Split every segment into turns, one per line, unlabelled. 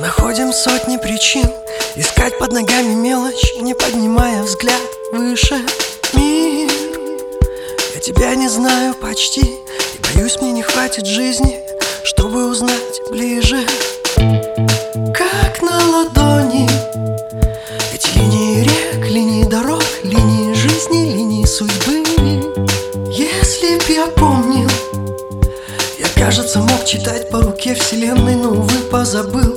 Находим сотни причин искать под ногами мелочь, не поднимая взгляд выше. Мир, я тебя не знаю почти, и боюсь, мне не хватит жизни, чтобы узнать ближе. Как на ладони эти линии рек, линии дорог, линии жизни, линии судьбы. Если б я помнил, я, кажется, мог читать по руке вселенной, но, увы, позабыл.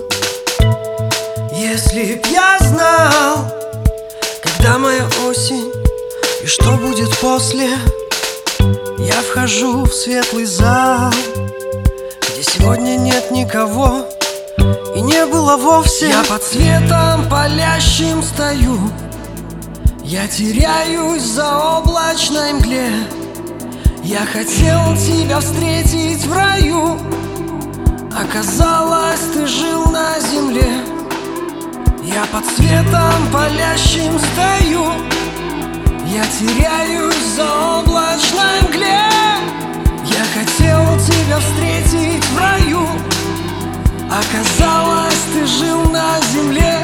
Если б я знал, когда моя осень и что будет после, я вхожу в светлый зал, где сегодня нет никого и не было вовсе. Я под светом палящим стою, я теряюсь в заоблачной мгле. Я хотел тебя встретить в раю, оказалось, ты жил на земле. Я под светом палящим стою, я теряюсь в заоблачной мгле. Я хотел тебя встретить в раю, оказалось, ты жил на земле.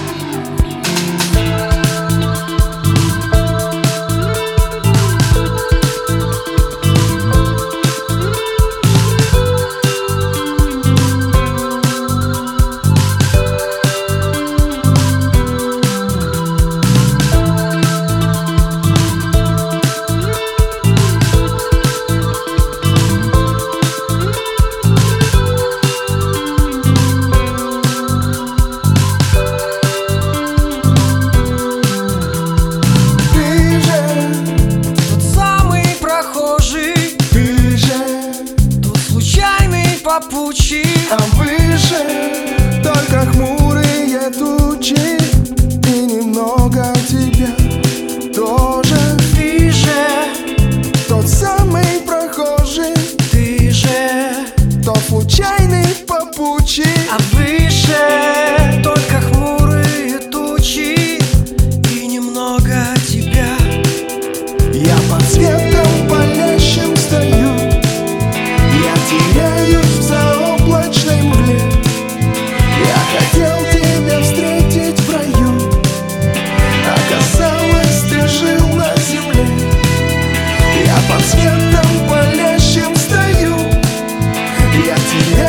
Попучи.
А выше только хмурые тучи и немного тебя тоже.
Ты же
тот самый прохожий,
ты же
тот случайный попутчик.
А выше только хмурые тучи и немного тебя.
Я под светом палящим стою, я теряюсь в заоблачной мгле. Я хотел тебя встретить в раю, оказалось, ты жил на земле. Я под светом палящим стою, я теряюсь